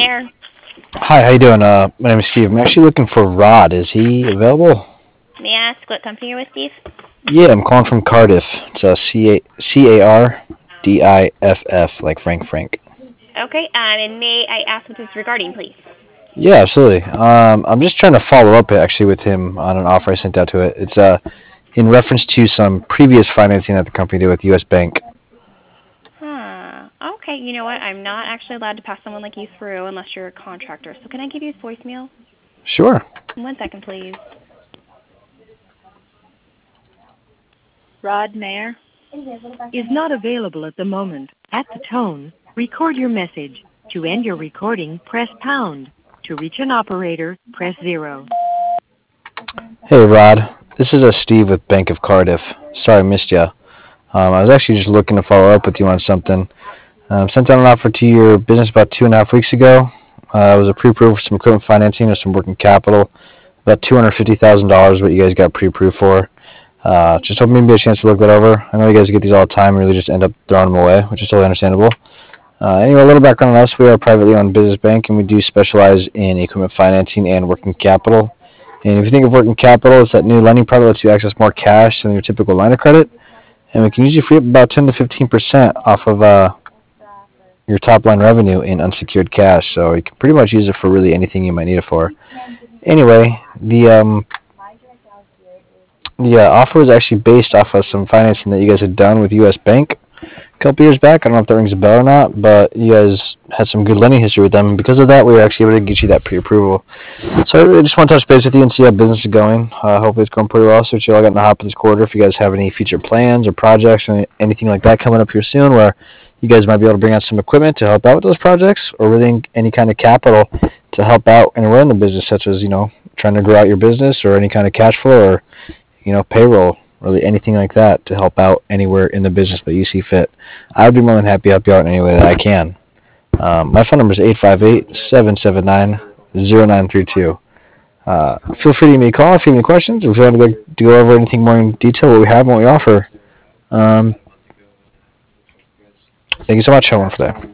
there. Hi, how you doing? My name is Steve. I'm actually looking for Rod. Is he available? May I ask what company you're with, Steve? Yeah, I'm calling from Cardiff. It's Cardiff, like Frank. Okay, and may I ask what this is regarding, please? Yeah, absolutely. I'm just trying to follow up actually with him on an offer I sent out to it. It's in reference to some previous financing that the company did with U.S. Bank. Huh. Okay, you know what? I'm not actually allowed to pass someone like you through unless you're a contractor. So can I give you his voicemail? Sure. 1 second, please. Rod Mayer is not available at the moment. At the tone, record your message. To end your recording, press pound. To reach an operator, press 0. Hey, Rod. This is Steve with Bank of Cardiff. Sorry I missed you. I was actually just looking to follow up with you on something. Sent out an offer to your business about 2.5 weeks ago. It was a pre-approved for some equipment financing or some working capital. About $250,000 what you guys got pre-approved for. Just hoping maybe a chance to look that over. I know you guys get these all the time and really just end up throwing them away, which is totally understandable. Anyway, a little background on us. We are a privately owned business bank, and we do specialize in equipment financing and working capital. And if you think of working capital, it's that new lending product that lets you access more cash than your typical line of credit. And we can usually free up about 10 to 15% off of your top line revenue in unsecured cash. So you can pretty much use it for really anything you might need it for. Anyway, the offer was actually based off of some financing that you guys had done with U.S. Bank a couple years back. I don't know if that rings a bell or not, but you guys had some good lending history with them. And because of that, we were actually able to get you that pre-approval. So I really just want to touch base with you and see how business is going. Hopefully it's going pretty well. So what you all got in the hop of this quarter. If you guys have any future plans or projects or anything like that coming up here soon where you guys might be able to bring out some equipment to help out with those projects, or really any kind of capital to help out anywhere in the business, such as, trying to grow out your business or any kind of cash flow or, payroll, really anything like that to help out anywhere in the business that you see fit. I would be more than happy to help you out in any way that I can. My phone number is 858-779-0932. Feel free to give me a call if you have any questions or if you want to go over anything more in detail, what we have and what we offer. Thank you so much. Have one for that.